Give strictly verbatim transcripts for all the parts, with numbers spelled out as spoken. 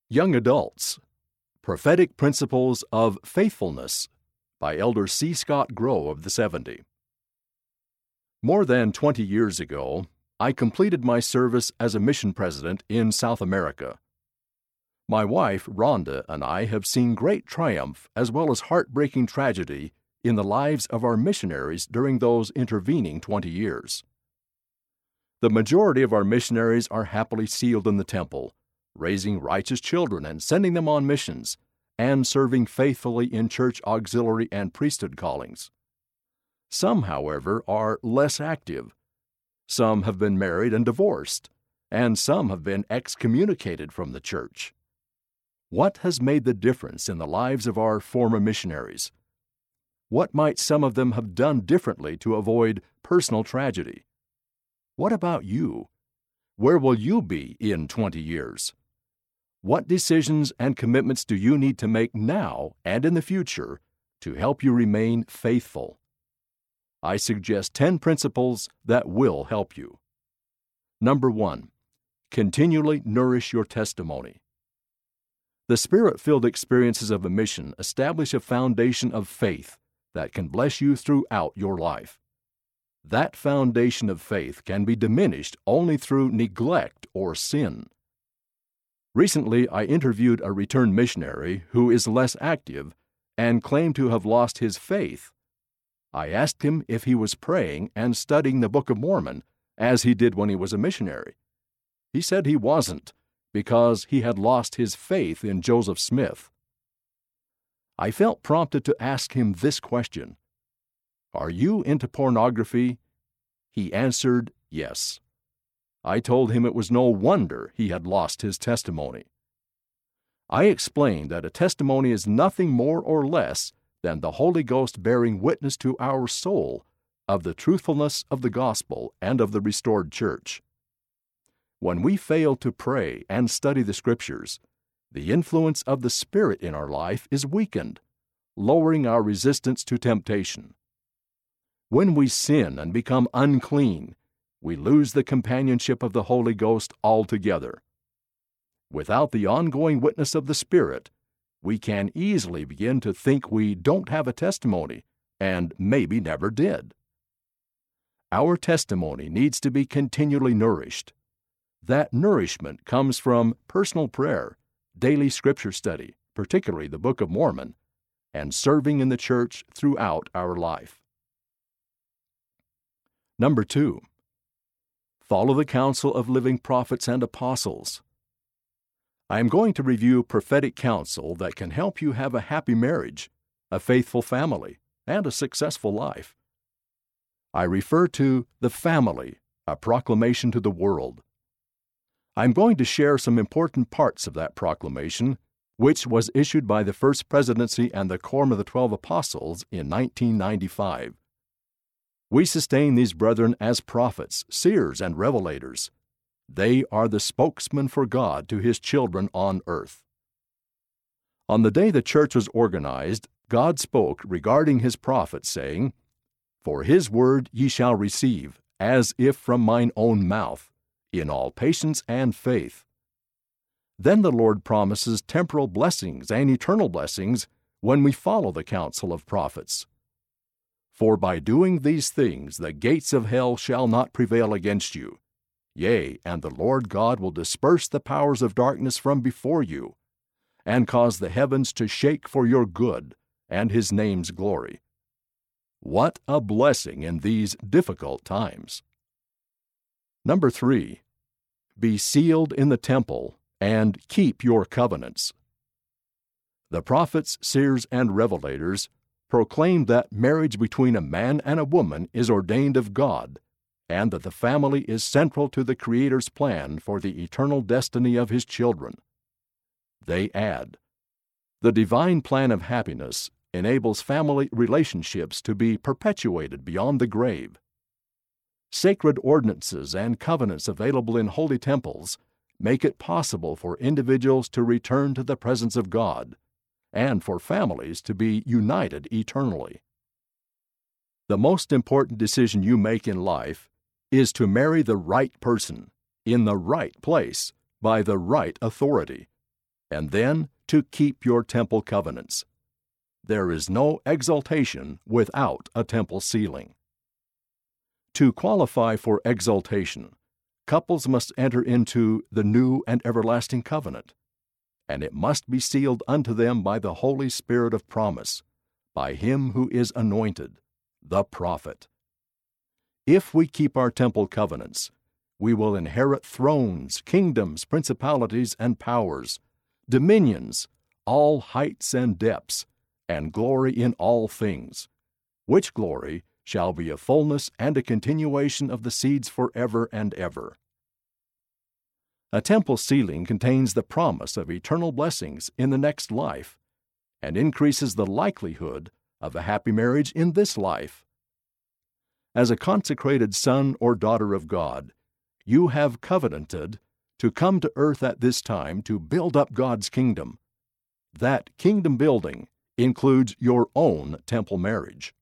Young Adults, Prophetic Principles of Faithfulness by Elder C. Scott Grow of the seventy. More than twenty years ago, I completed my service as a mission president in South America. My wife, Rhonda, and I have seen great triumph as well as heartbreaking tragedy in the lives of our missionaries during those intervening twenty years. The majority of our missionaries are happily sealed in the temple, raising righteous children and sending them on missions, and serving faithfully in church auxiliary and priesthood callings. Some, however, are less active. Some have been married and divorced, and some have been excommunicated from the church. What has made the difference in the lives of our former missionaries? What might some of them have done differently to avoid personal tragedy? What about you? Where will you be in twenty years? What decisions and commitments do you need to make now and in the future to help you remain faithful? I suggest ten principles that will help you. Number one, continually nourish your testimony. The Spirit-filled experiences of a mission establish a foundation of faith that can bless you throughout your life. That foundation of faith can be diminished only through neglect or sin. Recently, I interviewed a returned missionary who is less active and claimed to have lost his faith. I asked him if he was praying and studying the Book of Mormon as he did when he was a missionary. He said he wasn't, because he had lost his faith in Joseph Smith. I felt prompted to ask him this question: "Are you into pornography?" He answered yes. I told him it was no wonder he had lost his testimony. I explained that a testimony is nothing more or less than the Holy Ghost bearing witness to our soul of the truthfulness of the gospel and of the restored church. When we fail to pray and study the Scriptures, the influence of the Spirit in our life is weakened, lowering our resistance to temptation. When we sin and become unclean, we lose the companionship of the Holy Ghost altogether. Without the ongoing witness of the Spirit, we can easily begin to think we don't have a testimony and maybe never did. Our testimony needs to be continually nourished. That nourishment comes from personal prayer, daily Scripture study, particularly the Book of Mormon, and serving in the church throughout our life. Number two, follow the counsel of living prophets and apostles. I am going to review prophetic counsel that can help you have a happy marriage, a faithful family, and a successful life. I refer to The Family, a Proclamation to the World. I'm going to share some important parts of that proclamation, which was issued by the First Presidency and the Quorum of the Twelve Apostles in nineteen ninety-five. We sustain these brethren as prophets, seers, and revelators. They are the spokesman for God to His children on earth. On the day the church was organized, God spoke regarding His prophets, saying, "For His word ye shall receive, as if from mine own mouth, in all patience and faith." Then the Lord promises temporal blessings and eternal blessings when we follow the counsel of prophets. "For by doing these things the gates of hell shall not prevail against you. Yea, and the Lord God will disperse the powers of darkness from before you, and cause the heavens to shake for your good and His name's glory." What a blessing in these difficult times. Number three, be sealed in the temple and keep your covenants. The prophets, seers, and revelators proclaimed that marriage between a man and a woman is ordained of God, and that the family is central to the Creator's plan for the eternal destiny of His children. They add, "The divine plan of happiness enables family relationships to be perpetuated beyond the grave. Sacred ordinances and covenants available in holy temples make it possible for individuals to return to the presence of God, and for families to be united eternally." The most important decision you make in life is to marry the right person, in the right place, by the right authority. and then to keep your temple covenants. There is no exaltation without a temple sealing. To qualify for exaltation, couples must enter into the new and everlasting covenant, and it must be sealed unto them by the Holy Spirit of promise, by him who is anointed, the prophet. If we keep our temple covenants, we will inherit thrones, kingdoms, principalities, and powers, dominions, all heights and depths, and glory in all things, which glory shall be a fullness and a continuation of the seeds forever and ever. A temple sealing contains the promise of eternal blessings in the next life and increases the likelihood of a happy marriage in this life. As a consecrated son or daughter of God, you have covenanted to come to earth at this time to build up God's kingdom. That kingdom building includes your own temple marriage.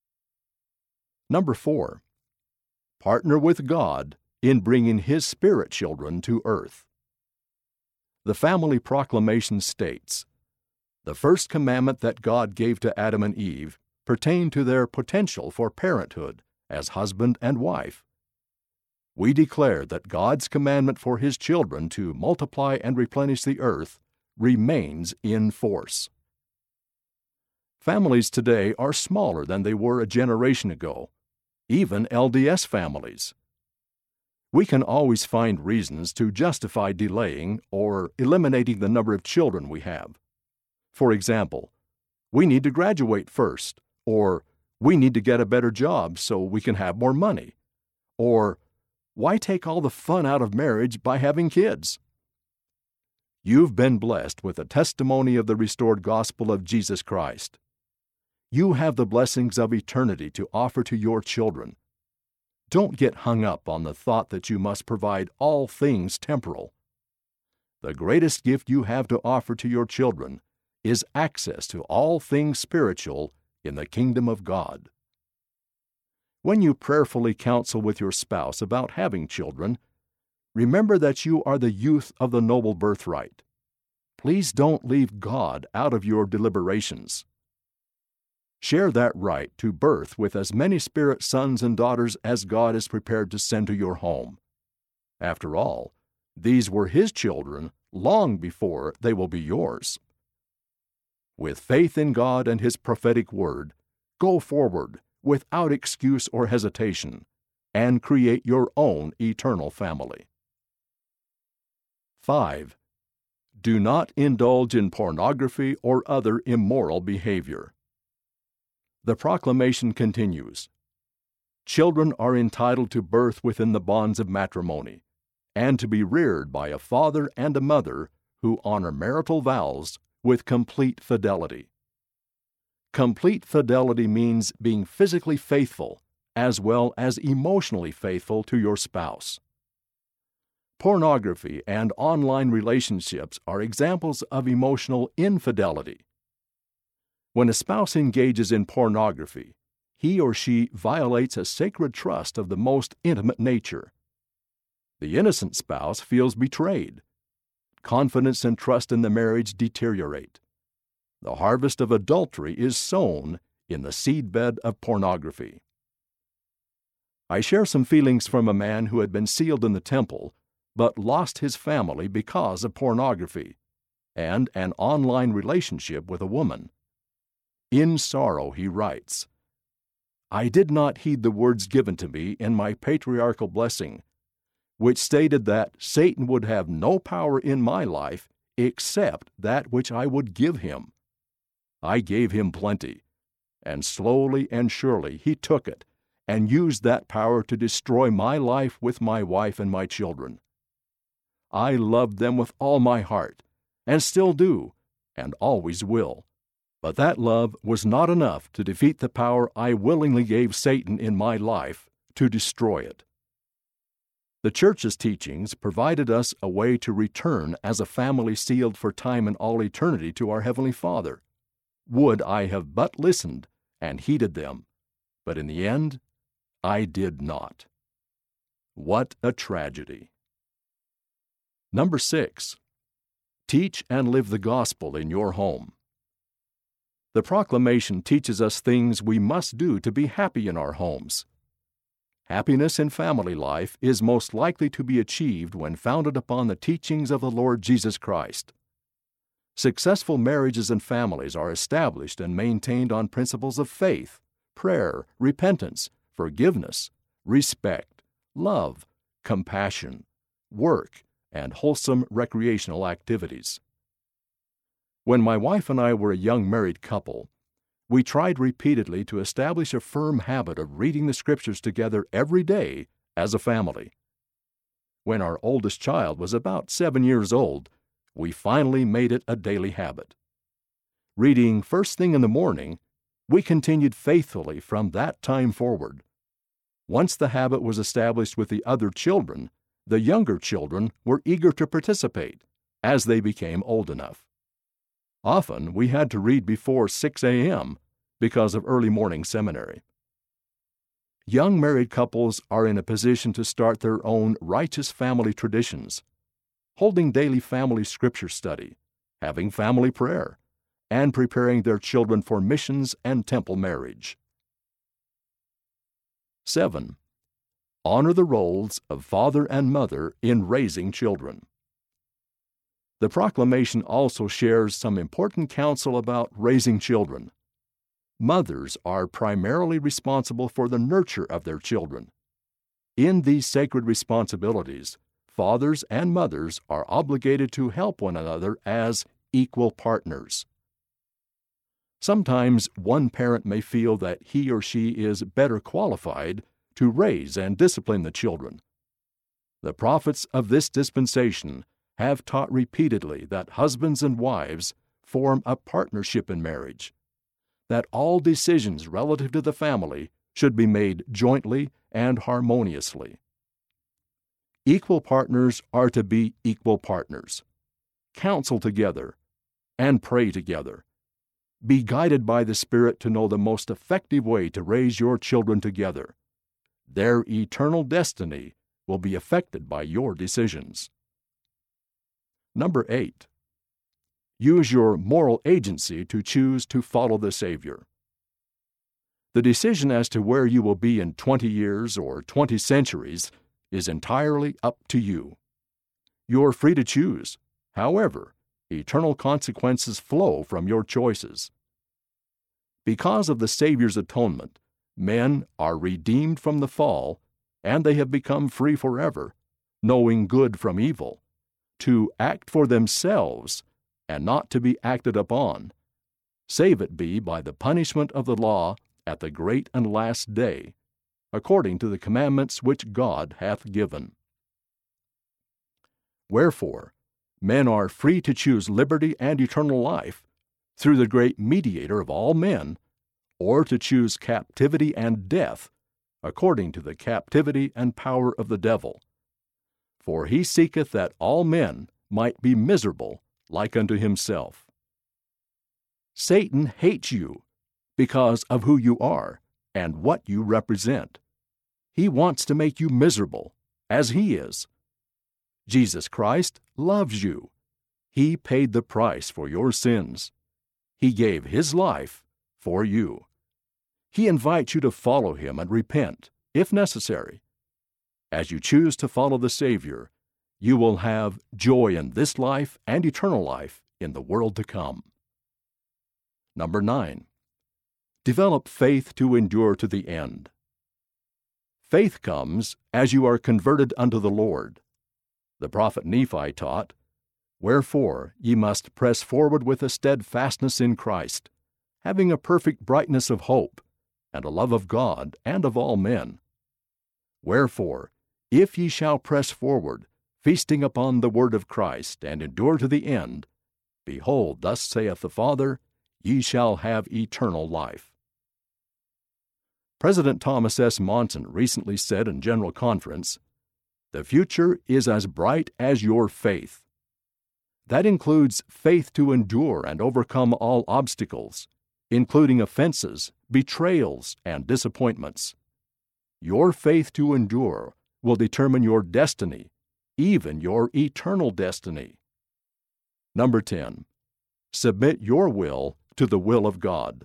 Number four, partner with God in bringing His spirit children to earth. The Family Proclamation states, "The first commandment that God gave to Adam and Eve pertained to their potential for parenthood as husband and wife. We declare that God's commandment for His children to multiply and replenish the earth remains in force." Families today are smaller than they were a generation ago, even L D S families. We can always find reasons to justify delaying or eliminating the number of children we have. For example, we need to graduate first, or we need to get a better job so we can have more money, or why take all the fun out of marriage by having kids? You've been blessed with a testimony of the restored gospel of Jesus Christ. You have the blessings of eternity to offer to your children. Don't get hung up on the thought that you must provide all things temporal. The greatest gift you have to offer to your children is access to all things spiritual in the kingdom of God. When you prayerfully counsel with your spouse about having children, remember that you are the youth of the noble birthright. Please don't leave God out of your deliberations. Share that right to birth with as many spirit sons and daughters as God is prepared to send to your home. After all, these were His children long before they will be yours. With faith in God and His prophetic word, go forward without excuse or hesitation and create your own eternal family. Five, do not indulge in pornography or other immoral behavior. The proclamation continues, "Children are entitled to birth within the bonds of matrimony, and to be reared by a father and a mother who honor marital vows with complete fidelity." Complete fidelity means being physically faithful as well as emotionally faithful to your spouse. Pornography and online relationships are examples of emotional infidelity. When a spouse engages in pornography, he or she violates a sacred trust of the most intimate nature. The innocent spouse feels betrayed. Confidence and trust in the marriage deteriorate. The harvest of adultery is sown in the seedbed of pornography. I share some feelings from a man who had been sealed in the temple, but lost his family because of pornography and an online relationship with a woman. In sorrow, he writes, "I did not heed the words given to me in my patriarchal blessing, which stated that Satan would have no power in my life except that which I would give him. I gave him plenty, and slowly and surely he took it and used that power to destroy my life with my wife and my children. I loved them with all my heart, and still do, and always will. But that love was not enough to defeat the power I willingly gave Satan in my life to destroy it." The Church's teachings provided us a way to return as a family sealed for time and all eternity to our Heavenly Father. Would I have but listened and heeded them, but in the end, I did not. What a tragedy. Number six, Teach and live the gospel in your home. The proclamation teaches us things we must do to be happy in our homes. Happiness in family life is most likely to be achieved when founded upon the teachings of the Lord Jesus Christ. Successful marriages and families are established and maintained on principles of faith, prayer, repentance, forgiveness, respect, love, compassion, work, and wholesome recreational activities. When my wife and I were a young married couple, we tried repeatedly to establish a firm habit of reading the Scriptures together every day as a family. When our oldest child was about seven years old, we finally made it a daily habit. Reading first thing in the morning, we continued faithfully from that time forward. Once the habit was established with the other children, the younger children were eager to participate as they became old enough. Often we had to read before six a.m. because of early morning seminary. Young married couples are in a position to start their own righteous family traditions, holding daily family scripture study, having family prayer, and preparing their children for missions and temple marriage. seven. Honor the roles of father and mother in raising children. The proclamation also shares some important counsel about raising children. Mothers are primarily responsible for the nurture of their children. In these sacred responsibilities, fathers and mothers are obligated to help one another as equal partners. Sometimes one parent may feel that he or she is better qualified to raise and discipline the children. The prophets of this dispensation have taught repeatedly that husbands and wives form a partnership in marriage, that all decisions relative to the family should be made jointly and harmoniously. Equal partners are to be equal partners, counsel together, and pray together. Be guided by the Spirit to know the most effective way to raise your children together. Their eternal destiny will be affected by your decisions. Number eight. Use your moral agency to choose to follow the Savior. The decision as to where you will be in twenty years or twenty centuries is entirely up to you. You're free to choose. However, eternal consequences flow from your choices. Because of the Savior's atonement, men are redeemed from the fall, and they have become free forever, knowing good from evil, to act for themselves and not to be acted upon, save it be by the punishment of the law at the great and last day, according to the commandments which God hath given. Wherefore, men are free to choose liberty and eternal life through the great mediator of all men, or to choose captivity and death according to the captivity and power of the devil. For he seeketh that all men might be miserable like unto himself. Satan hates you because of who you are and what you represent. He wants to make you miserable, as he is. Jesus Christ loves you. He paid the price for your sins. He gave his life for you. He invites you to follow him and repent, if necessary. As you choose to follow the Savior, you will have joy in this life and eternal life in the world to come. Number nine. Develop faith to endure to the end. Faith comes as you are converted unto the Lord. The prophet Nephi taught, Wherefore ye must press forward with a steadfastness in Christ, having a perfect brightness of hope, and a love of God and of all men. Wherefore, if ye shall press forward, feasting upon the word of Christ, and endure to the end, behold, thus saith the Father, ye shall have eternal life. President Thomas S. Monson recently said in General Conference, The future is as bright as your faith. That includes faith to endure and overcome all obstacles, including offenses, betrayals, and disappointments. Your faith to endure will determine your destiny, even your eternal destiny. Number ten. Submit your will to the will of God.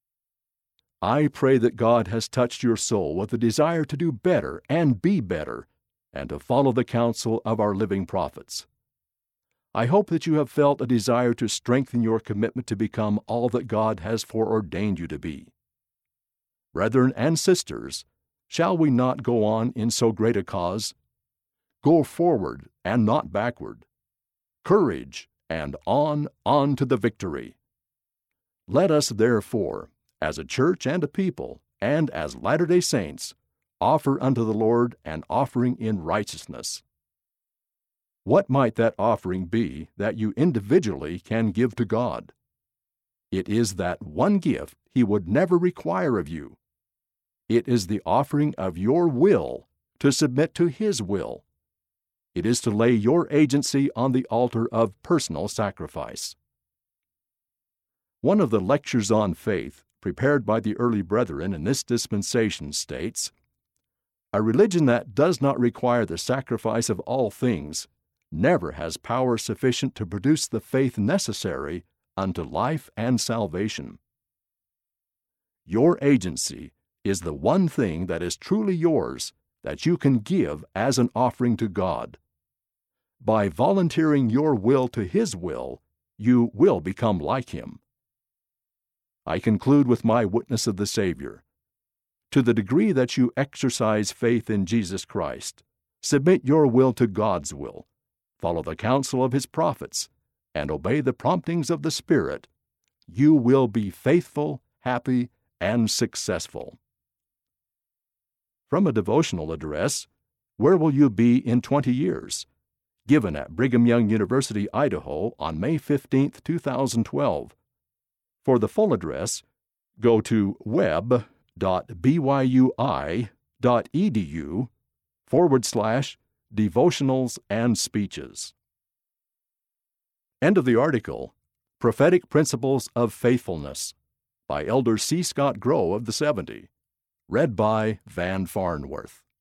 I pray that God has touched your soul with a desire to do better and be better, and to follow the counsel of our living prophets. I hope that you have felt a desire to strengthen your commitment to become all that God has foreordained you to be. Brethren and sisters, shall we not go on in so great a cause? Go forward and not backward. Courage and on, on to the victory. Let us therefore, as a church and a people, and as Latter-day Saints, offer unto the Lord an offering in righteousness. What might that offering be that you individually can give to God? It is that one gift He would never require of you. It is the offering of your will to submit to His will. It is to lay your agency on the altar of personal sacrifice. One of the lectures on faith, prepared by the early brethren in this dispensation, states, "A religion that does not require the sacrifice of all things never has power sufficient to produce the faith necessary unto life and salvation." Your agency is the one thing that is truly yours that you can give as an offering to God. By volunteering your will to His will, you will become like Him. I conclude with my witness of the Savior. To the degree that you exercise faith in Jesus Christ, submit your will to God's will, follow the counsel of His prophets, and obey the promptings of the Spirit, you will be faithful, happy, and successful. From a devotional address, Where Will You Be in twenty years? Given at Brigham Young University, Idaho on May fifteenth, two thousand twelve. For the full address, go to web.byui.edu forward slash devotionals and speeches. End of the article, Prophetic Principles of Faithfulness, by Elder C. Scott Grow of the seventy. Read by Van Farnworth.